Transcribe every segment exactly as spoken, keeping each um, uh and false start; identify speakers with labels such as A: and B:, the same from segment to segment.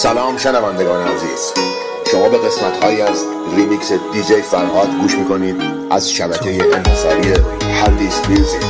A: سلام شنوندگان عزیز، شما به قسمت هایی از ریمیکس دیجی فرهاد گوش میکنید از شبکه انحصاری هردیس میوزیک.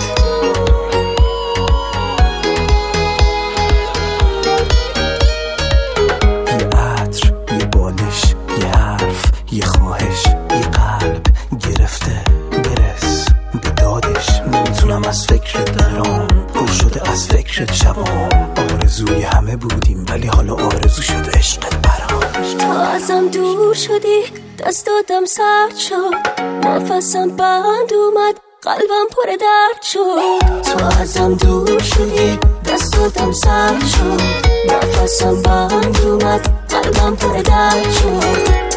B: یه عطر، یه بالش، یه حرف، یه خواهش، یه قلب گرفته برس به دادش. نمیتونم از فکرت درام، پر شده از فکرت شبام. آرزوی همه بودیم ولی حالا آرزو شده عشقت برام.
C: تا ازم دور شدی دستاتم سرد شد، نفسم بند اومد قلبم پر درد شد.
B: تا ازم دور شدی دستاتم سرد شد، نفسم بند اومد قلبم پر درد شد.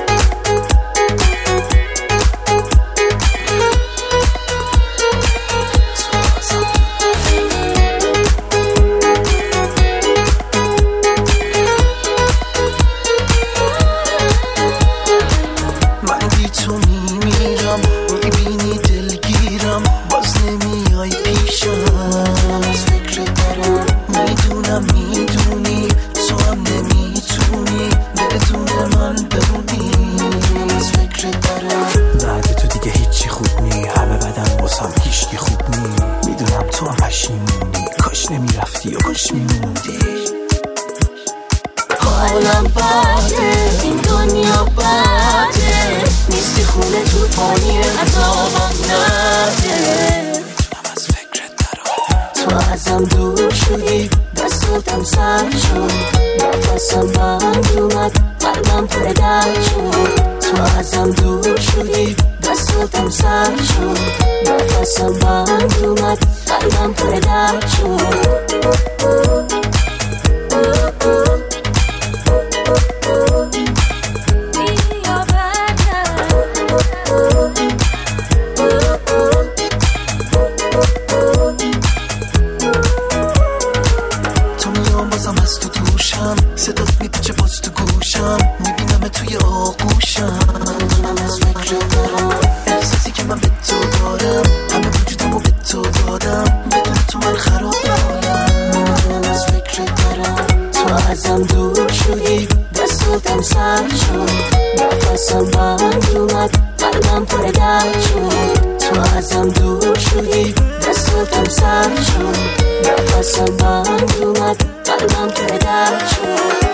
C: حالم بده، این دنیا بده، نیستی خونه توفانی عذابم نده.
B: از فکرت درام،
C: تو ازم دور شدی دستاتم سرد شد، نفسم بند اومد قلبم پر درد شد. تو ازم دور شدی دستاتم سرد شد، نفسم بند اومد قلبم پر درد شد.
B: صدات میپیچه باز تو گوشم، میبینم توی آغوشم. از فکر دارم احساسی که من به تو دارم، همه وجودمو به تو دادم، بدون تو من خرابم.
C: از فکر دارم تو ازم دور شدی دستاتم سرد شد، نفسم بند اومد قلبم پر درد شد. تو ازم دور شدی دستاتم سرد شد، نفسم بند اومد قلبم پر درد شد.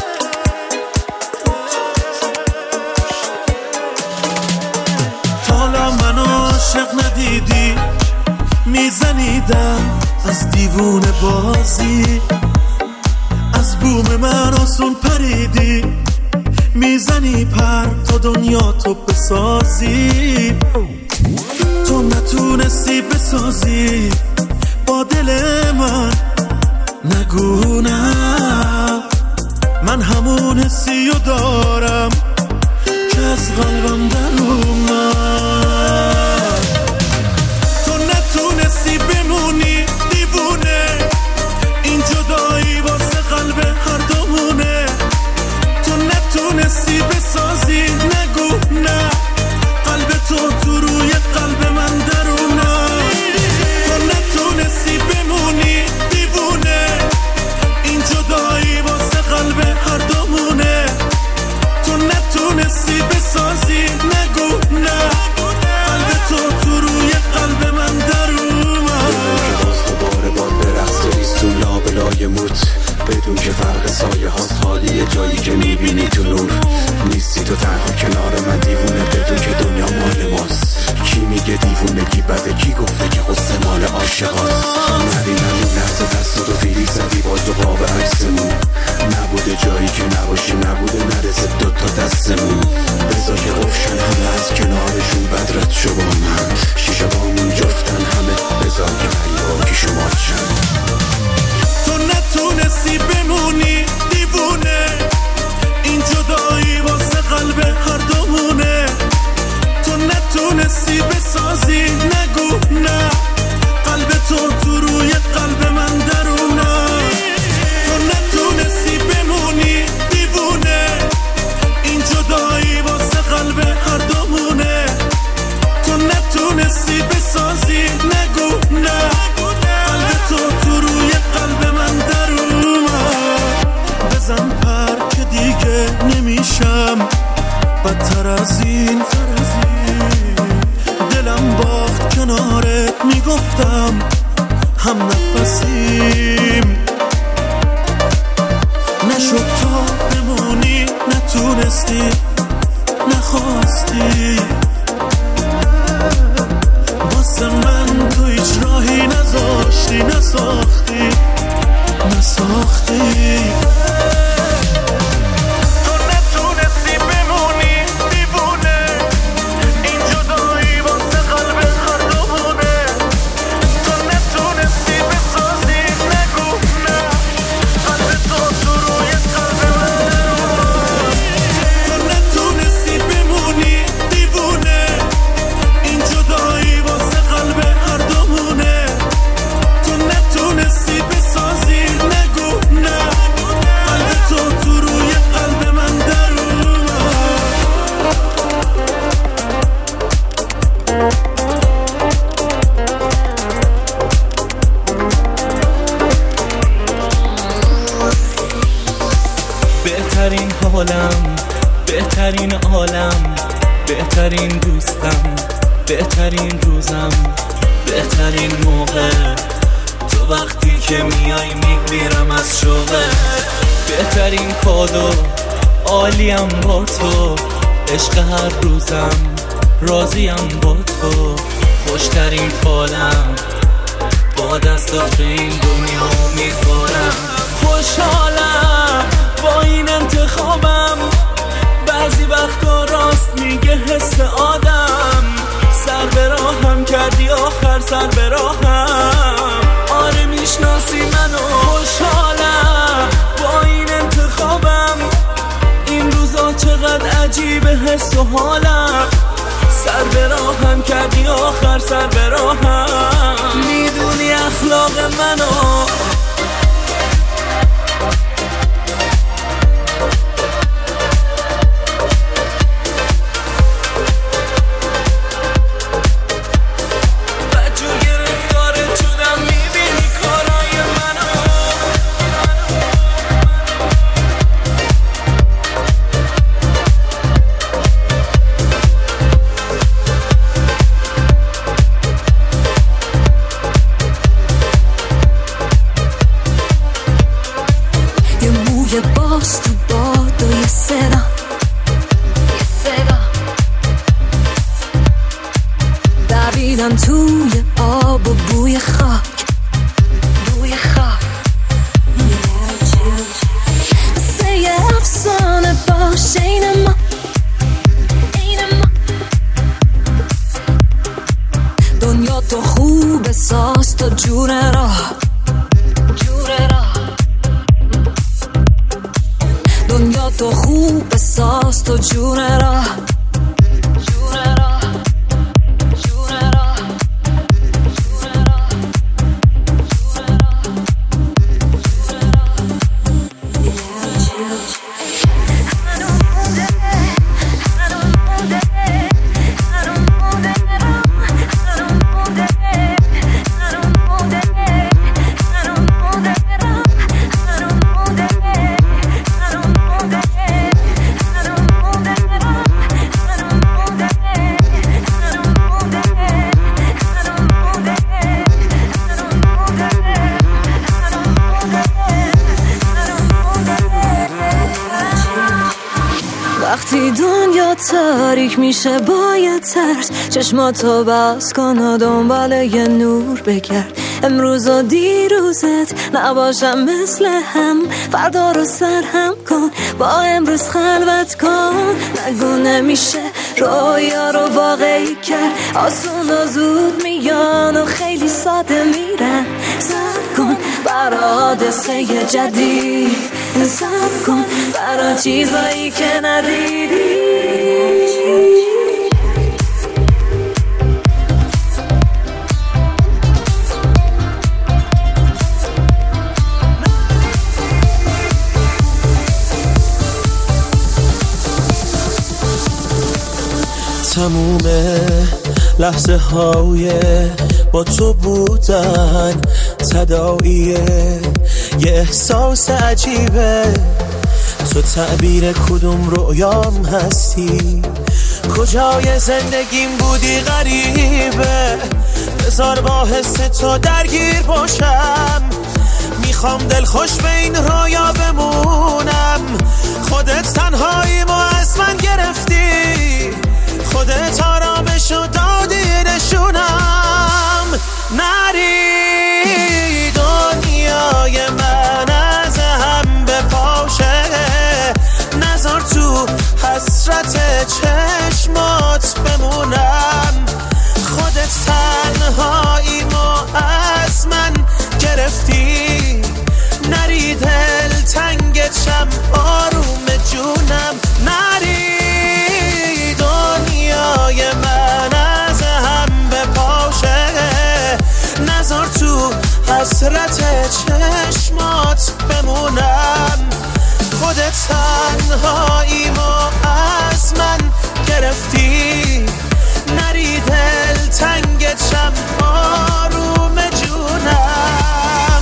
D: حالا منو عاشق ندیدی، میزنیدم از دیوونه بازی، از بوم من آسون پریدی، میزنی پر تا دنیا تو بسازی. تو نتونستی بسازی با دل من، نگو نه، من همون حسی رو دارم که از قلبم در اومد. تو نتونستی بمونی دیوونه، این جدایی واسه قلب هر دومونه. تو نتونستی بسازی، نگو نه، قلب تو تو روی قلب من درونه. تو نتونستی بمونی دیوونه، این جدایی واسه قلب هر دومونه. تو نتونستی بسازی، نگو نه، هم نفسیم. نشد تا بمونی، نتونستی، نخواستی، واسه من تو هیچ راهی نذاشتی، نساختی نساختی. تو نتونستی بمونی دیوونه، این جدایی واسه قلب هر دوونه. تو نتونستی بسازی، نگو نه، قلب تو تو روی قلب من. تو نتونستی بمونی دیوونه، این جدایی واسه قلب هر دوونه. تو نتونستی بسازی، نگو نه، قلب تو تو روی قلب من در اومد.
B: بهترین حالم، بهترین عالم، بهترین دوستم، بهترین روزم، بهترین موقع، تو وقتی که میای میمیرم از شوقه. بهترین کادو عالیم با تو، عشق هر روزم راضیم با تو. خوشترین فالم با دستات به این دنیا میذارم. خوشحالم با این انتخابم، بعضی وقتا راست میگه حس آدم. سر به راهم کردی آخر سر به راهم، آره میشناسی منو. خوشحالم با این انتخابم، این روزا چقدر عجیبه حس و حالم. سر به راهم کردی آخر سر به راهم، میدونی اخلاق منو.
C: توی آب و بوی خاک، بوی خاک. مثل یه افسانه باشه این ما، این ما. دنیا تو خوبه ساز تا جور راه، جور راه. دنیا تو خوبه ساز تا جور راه. وقتی دنیا تاریک میشه با یه ترس، چشماتو بس کن و دنبال یه نور بگرد. امروز و دیروزت نباشم مثل هم، فردا رو سرهم کن، با امروز خلوت کن. نگو نمیشه رویا رو واقعی کرد، آسون و زود میان و خیلی ساده میرن. صبر کن برا حادثه جدید، صبر کن برا چیزایی که ندیدی.
E: تموم لحظه های با تو بودن تداعیه، یه احساس عجیبه. تو تعبیر کدوم رویام هستی، کجای زندگیم بودی غریبه. بذار با حس تو درگیر باشم، میخوام دل خوش به این رویا بمونم. خودت تنهاییمو از من گرفتی، خودت آرامشو دادی نشونم. نری دنیای من از هم بپاشه، نذار تو حسرت چشمات بمونم. خودت تنهاییمو از من گرفتی، نری دل تنگتم آروم جونم. نری دنیای من از هم بپاشه، نذار تو حسرت چشمات بمونم. خودت تنهاییمو از من گرفتی، نری دل تنگتم آروم جونم.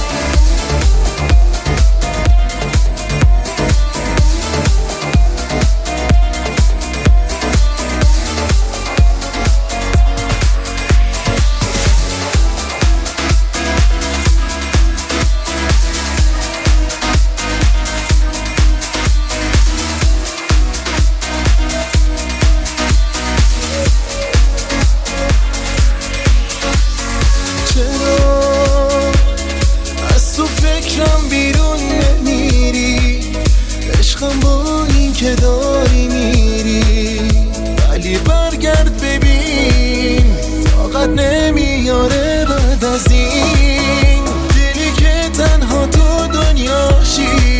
F: که داری میری ولی برگرد ببین، طاقت نمیاره بعد از این. دلی که تنها تو دنیاشی،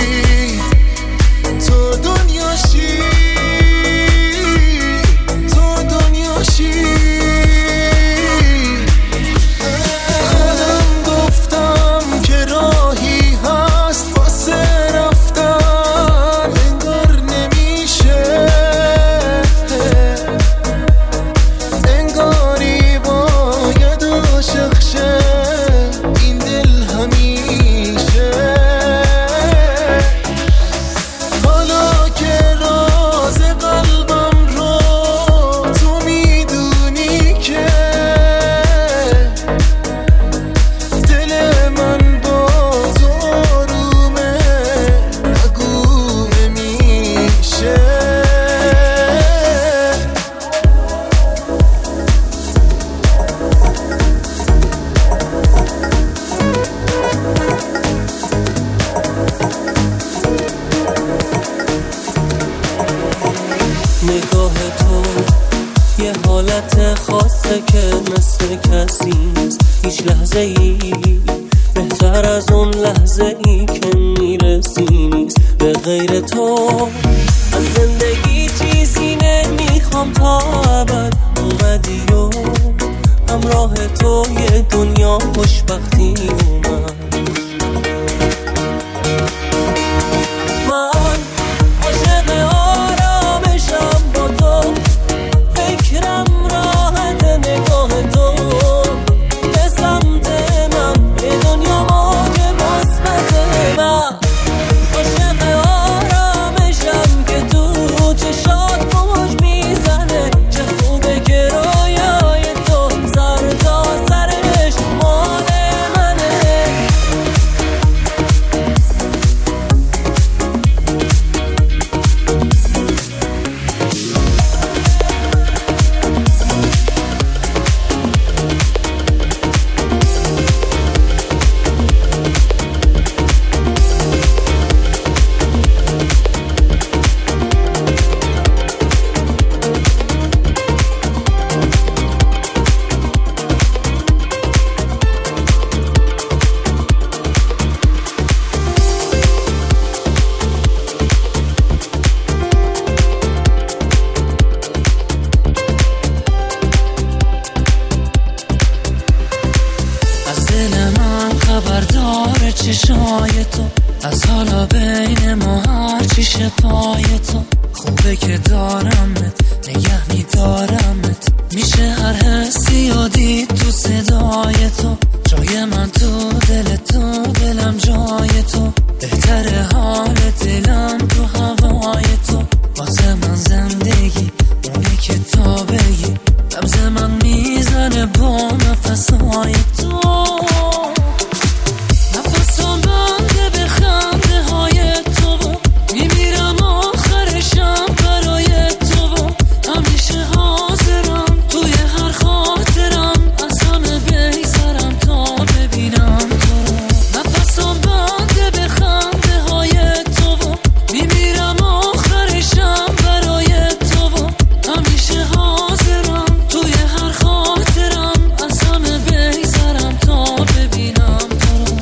F: تو دنیاشی، تو دنیاشی. خودم گفتم که راهی هست واسه رفتن،
E: نگاه تو یه حالت خاصه که مثل کسی نیست هیچ لحظه ای بهتر از اون لحظه ای که میرسی نیست. به غیر تو از زندگی چیزی نمیخوام تا ابد. اومدی و همراه تو یه دنیا خوشبختی اومد. من عاشق آرامشم با تو، فکرم راحت نگاه تو به سمت من، به دنیا موج مثبت من. عاشق آرامشم که تو چشات موج میزنه، چه خوبه که رویای تو سر تا سرش مال منه. خبردار چشای تو، از حالا بین ما هر چی شپای تو. خوبه که دارمت، نگه میدارمت، میشه هر حسی و دید تو صدای تو. جای من تو دل تو، دلم جای تو، بهتره حال دلم تو هوای تو. واسه من زندگی اونه که تا بگی نبض من میزنه با نفسهای تو، نفسم بنده به خنده های تو، میمیرم آخرشم برای تو، همیشه حاضرم توی هر خاطرم، از همه بگذرم تا ببینم تو رو. نفسم بنده به خنده های تو، میمیرم آخرشم برای تو، همیشه حاضرم توی هر خاطرم، از همه بگذرم تا ببینم تو رو.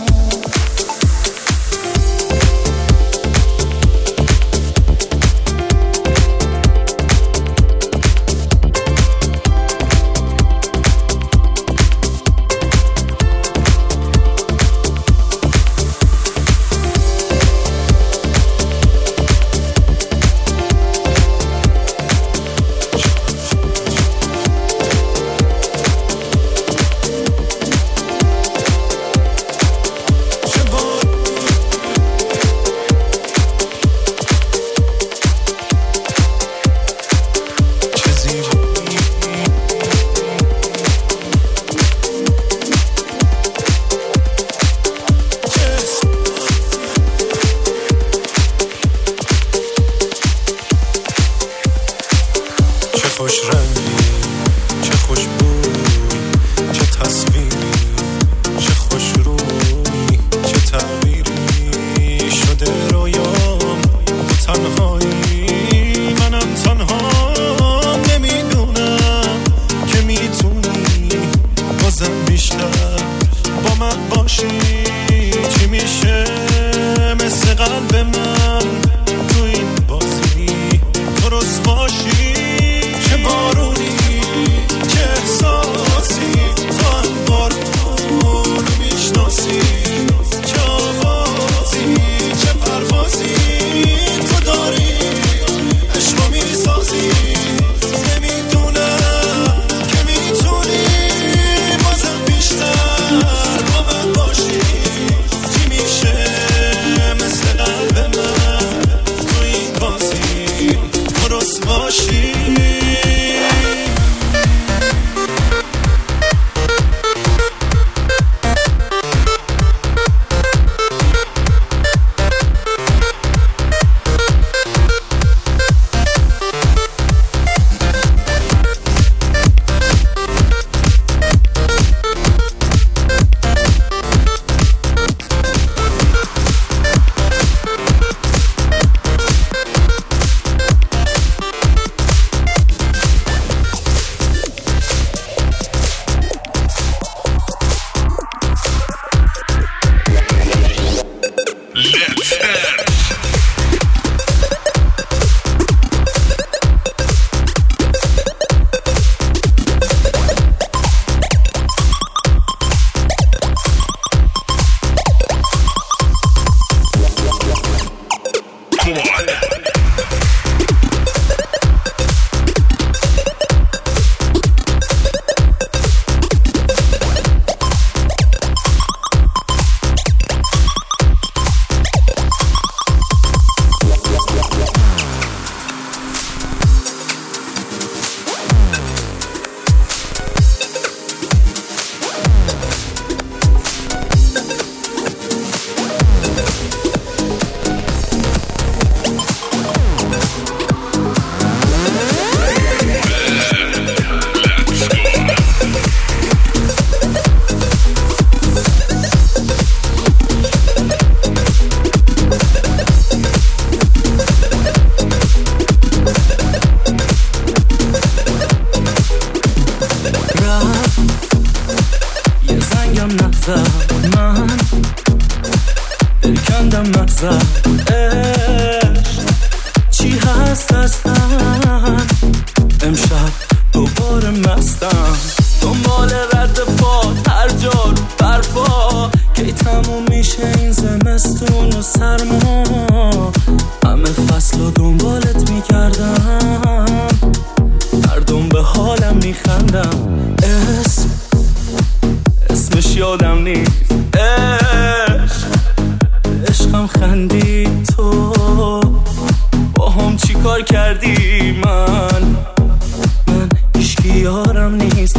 B: کار کردی من من هیچکی اختیارم نیست.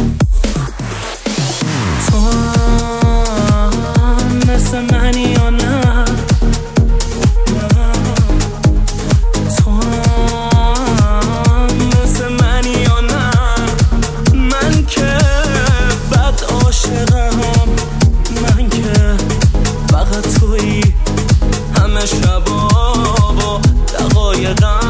B: تو هم مثل منی یا نه؟ تو هم مثل منی یا نه؟ من که بد عاشقم، من که فقط تویی همه شبا و دقایقم.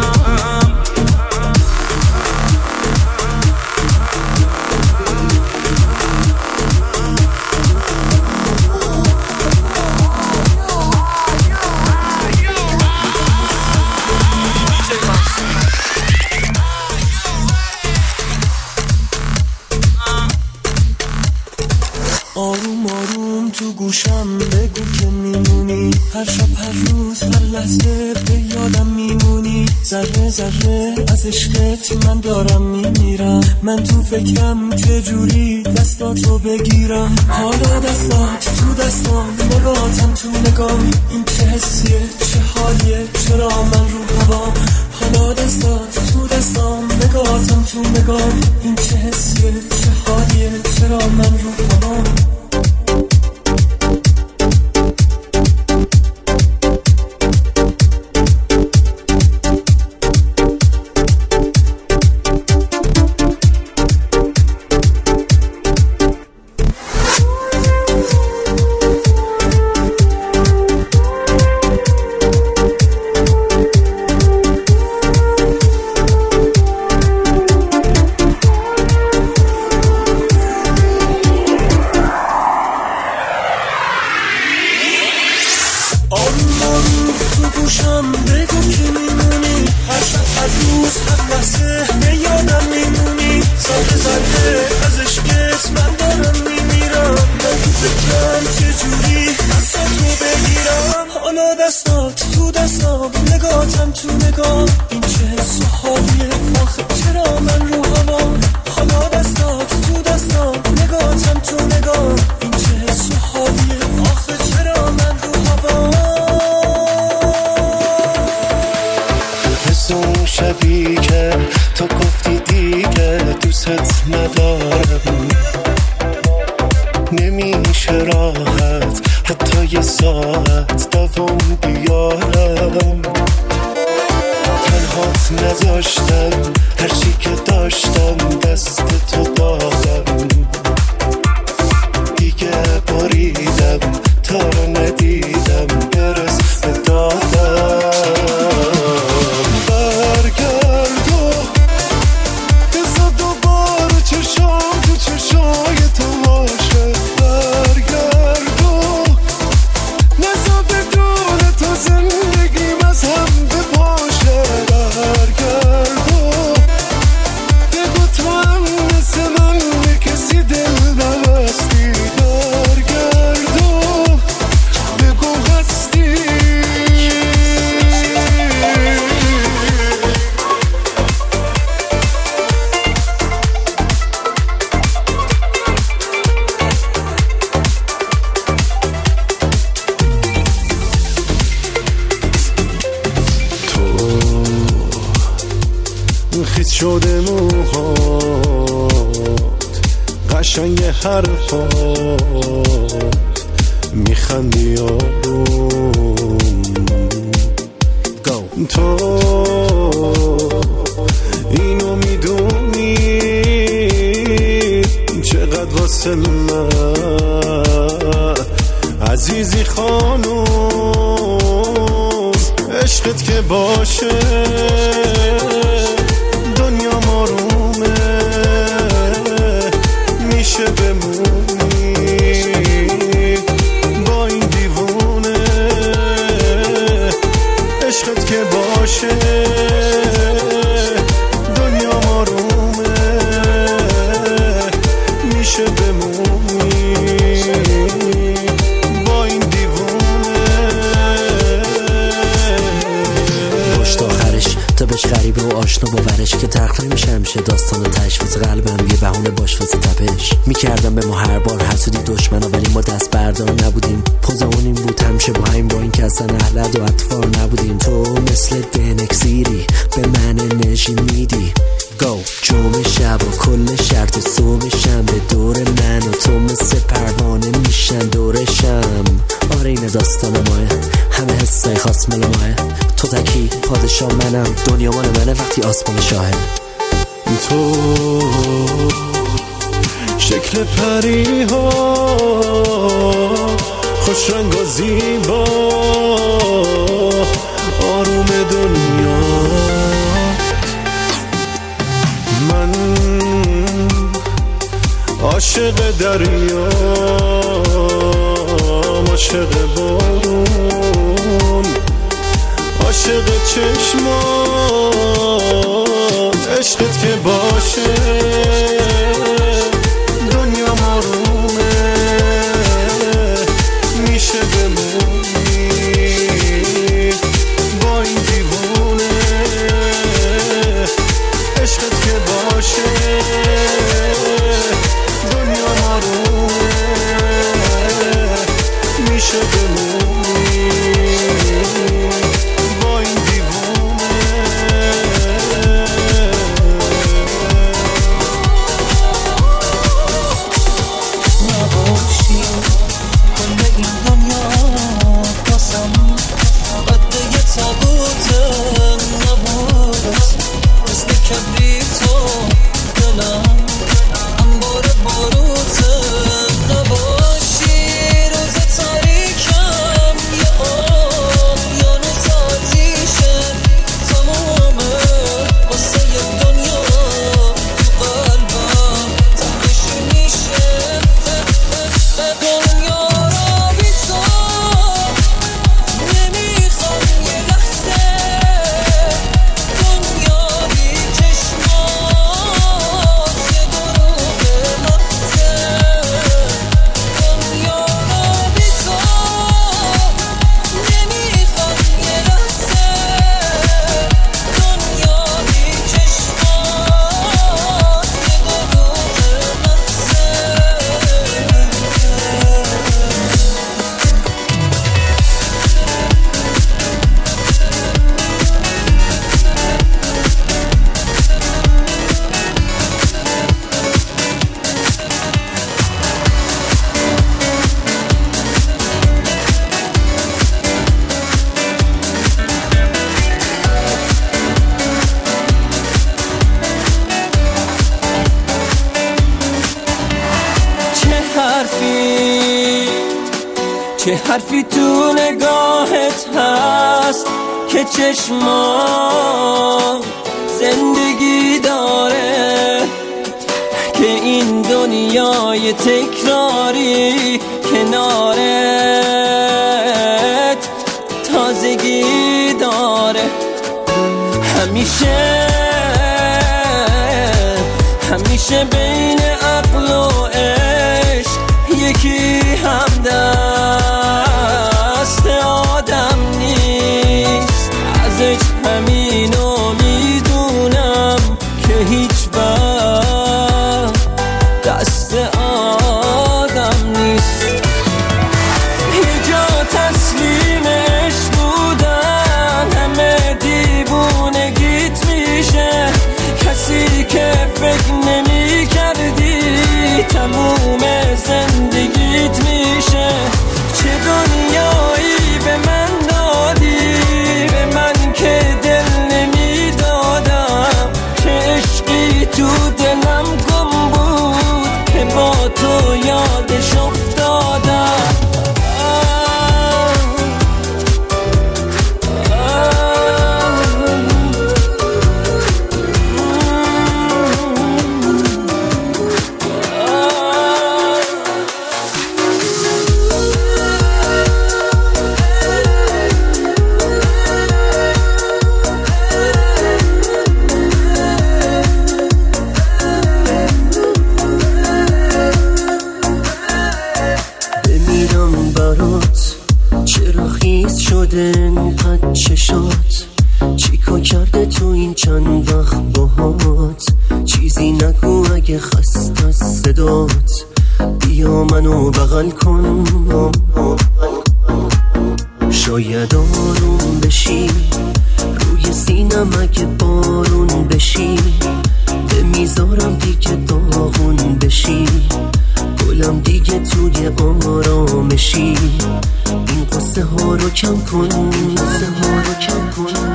B: آروم آروم تو گوشم بگو که میمونی، هر شب هر روز هر لحظه به یادم میمونی. ذره ذره از عشقت من دارم میمیرم، من تو فکرم چجوری دستاتو بگیرم. حالا دستات تو دستام، نگاتم تو نگام، این چه حسیه چه حالیه، چرا من رو هوام. حالا دستات تو دستام، نگاتم تو نگام، این چه حسیه چه حالیه، چرا من رو هوام.
F: شده موهات قشنگ حرفات میخندی آروم تو اینو میدونی چقدر واسه من عزیزی خانم عشقت که باشه دنیا مارومه میشه بمونی با این دیوونه عشقت که باشه دنیا مارومه میشه بمونی با این دیوونه
G: پشت آخرش تا بهش غریبه و آشنا باورش که تقدیر میشه همیشه داستان تشویز قلبم یه بهونه باش واسه تپش میکردم به ما هر بار حسودی دشمنا ولی ما دست بردار نبودیم پوزمون این بود همیشه با این با این که اصلا اهلت و اطفال نبودیم تو مثل دنکسیری به من انرژی میدی گو جمعه شب و کل شرط صبح شنبه دور من و تو مثل پروانه میشن دورشم. آره این داستان ماه، همه حسای خاص مال ماه. تو تکی پادشاه منم، دنیا مال منه وقتی آسمان شاهه.
F: تو شکل پری ها خوش رنگ و زیبا، آروم دنیا. من عاشق دریا، عاشق بارون، عاشق چشمات، عشقت که باشه دنیا آرومه، میشه بمونی با این دیوونه، عشقت که باشه دنیا آرومه، میشه بمونی با این دیوونه.
B: نباشی کل این دنیا باسم بده یه تابوت نبود، مثل کبریتو دلم انبار باروت. نباشی روز تاریکم یه اقیانوس آتیشه تمومه، واسه یه دنیا تو قلبم تنش میشه. دنیا را بی تو نمیخوام یه لحظه، دنیا بی چشمات یه دروغ محضه. دنیا را بی تو نمیخوام یه لحظه، دنیا بی چشمات یه دروغ محضه. چه حرفی چه حرفی تو نگاهت هست که چشمان زندگی داره، که این دنیای تکراری کنارت تازگی داره. همیشه همیشه بین عقل و عشق یکی همدست آدم نیست. ازش همینو میدونم که هیچ وقت دست آدم نیست. یه جا تسلیم عشق بودن همه دیوونگیت میشه، کسی که فکر نمی کردی تموم زندگیت میشه. چه دنیایی به من دادی، به من که دل نمی دادم، چه عشقی تو دلم گم بود که با تو یادش افتادم. بمیرم برات، چرا خیس شده انقدر چشات، چیکار کرده تو این چند وقت باهات. چیزی نگو اگه خسته از صدات، بیا منو بغل کن، شاید آروم بشی روی سینم اگه بارون بشی.
E: نمیذارم دیگه داغون بشی، گلم دیگه توی آرامشی. این قصه ها رو کم کن، قصه ها رو کم کن،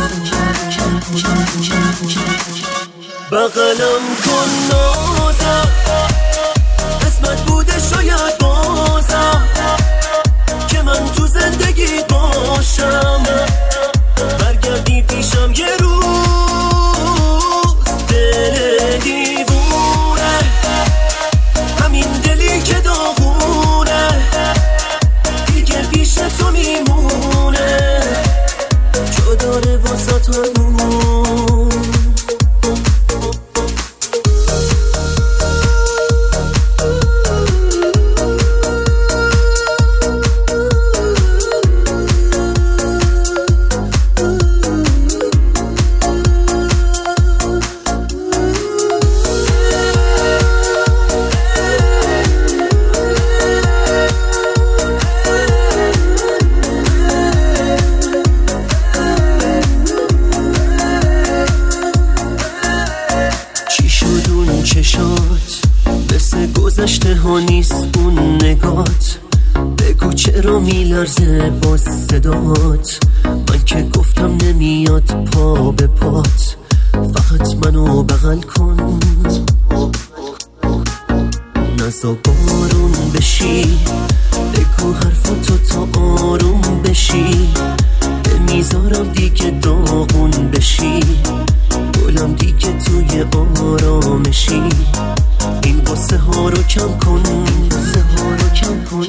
E: بغلم کن نازم، قسمت بوده شاید بازم که من تو زندگی باشم، برگردی پیشم یه روز. دل دیوونه، همین دلی که داغونه، دیگه پیش تو میمونه، جا داره واسه تو. گذشته ها نیست اون نگات، بگو چرا میلرزه با صدات، من که گفتم نمیاد پا به پات، فقط منو بغل کن، نزا بارون بشی، بگو حرفاتو تا آروم بشی، نمیذارم دیگه داغون بشی، گلم دیگه توی آرامشی. این قصه ها رو کم کن، قصه ها رو کم کن،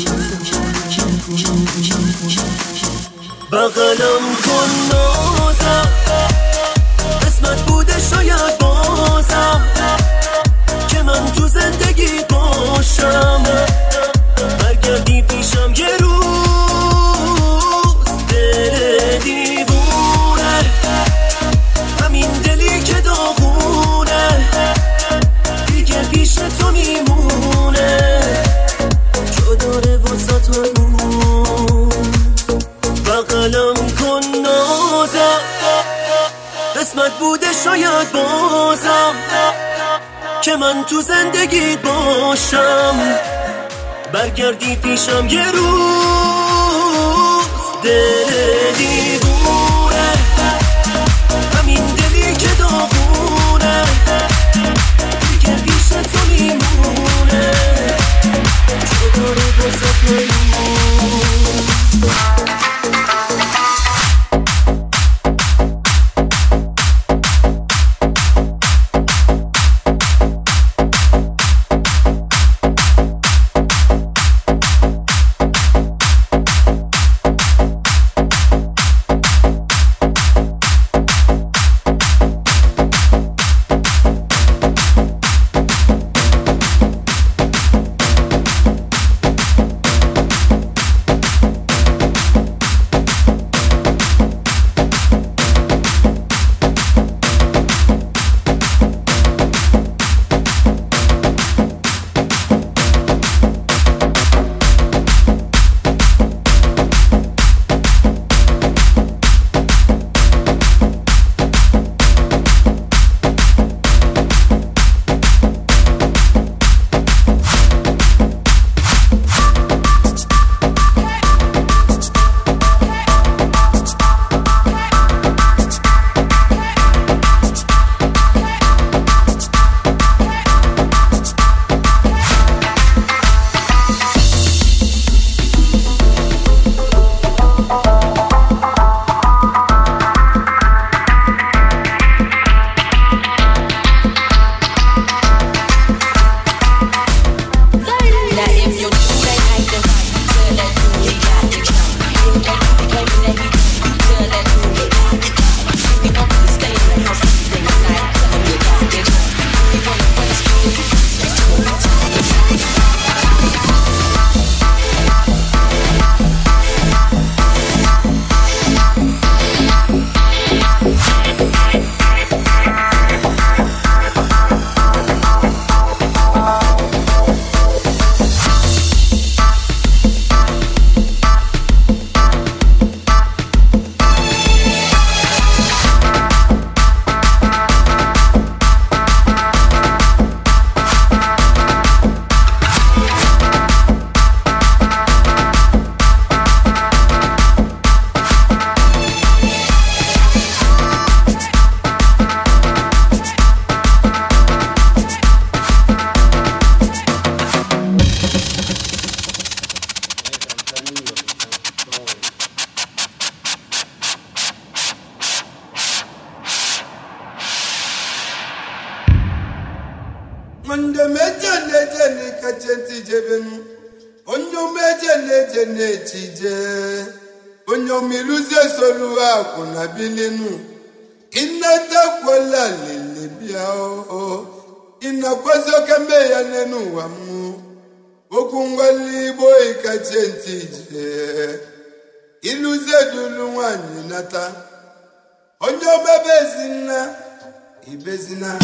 E: بغلم کن نازم، قسمت بوده شاید بازم که من تو زندگی باشم، برگردی پیشم یه روز. دل دیوونه، همین دلی که داغونه، پیش تو میمونه، جا داره واسه تو. بغلم کن نازم، قسمت بوده شاید بازم که من تو زندگیت باشم، برگردی پیشم یه روز. دل دیوونه، همین دلی که داغونه، دیگه پیش تو میمونه، جا داره واسه تو.
H: Onyo meje neje ni kachenti jebenu. Onyo meje neje nechije. Onyo miluze soluwa kuna bilinu. Inata kwala lele biao. Ina kwazo kambe ya nenu wamu. Okungwali boy kachenti je. Iluze dulu wani nata. Onyo bebezina. Ibezina.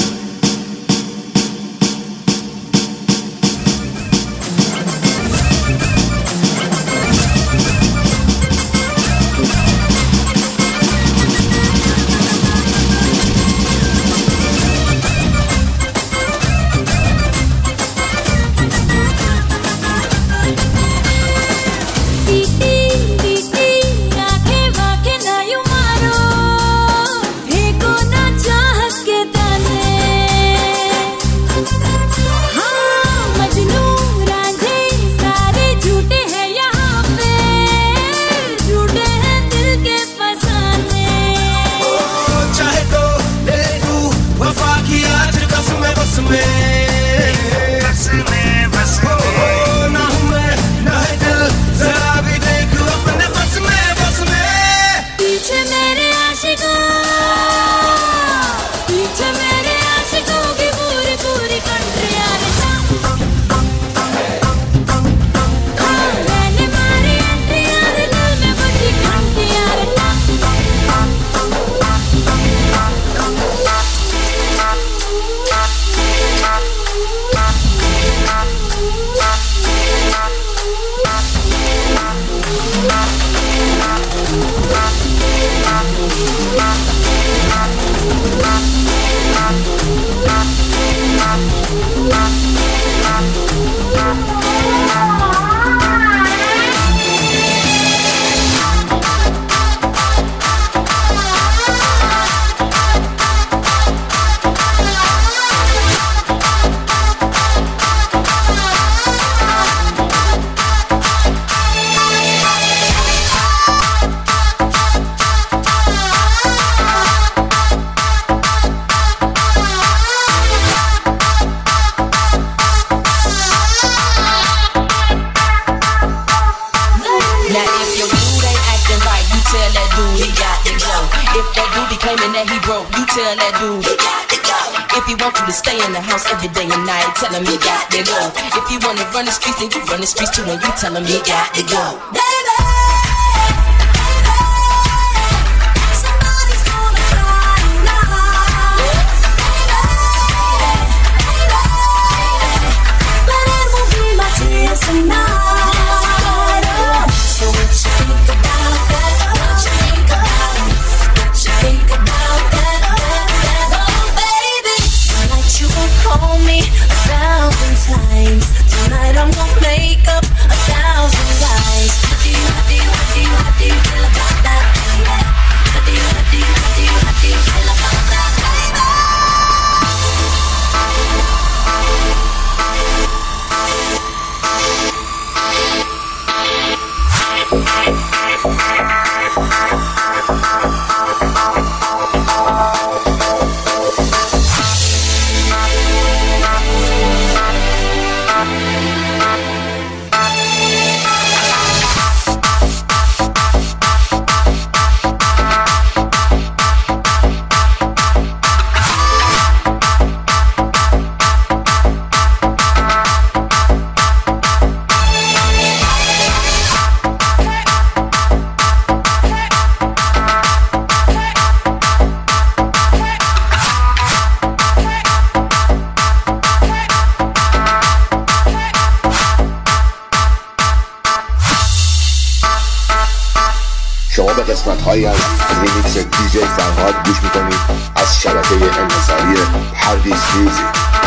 I: Tell him he got to go. If you wanna run the streets, then you run the streets too. When you tell him he got to go. Baby, baby, somebody's gonna cry now. Baby, baby, but it won't be my tears tonight. So what you think about that? What you think about it? What you think about that? Oh baby, tonight you gon' call me thousand times. Tonight I'm gonna make up a thousand lies. What do you, what do you, what do you, what do you feel about that, baby? What do you, what do you, what do you, what do you feel about that, baby?
A: شما به قسمت هایی از ریمیکس دیجی فرهاد گوش میکنید از شبکه انحصاری پردیس میوزیک.